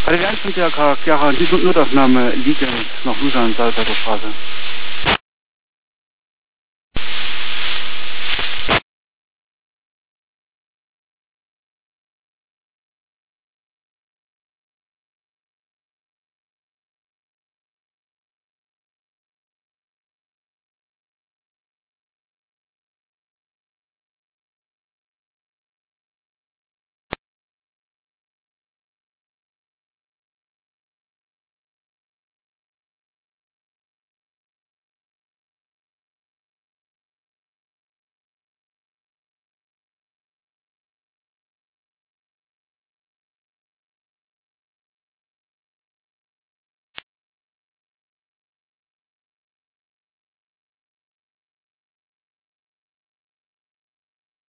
Radio 1 von DRK, Chiara, Notaufnahme, Liegen, nach Lusan, Salzburger Straße.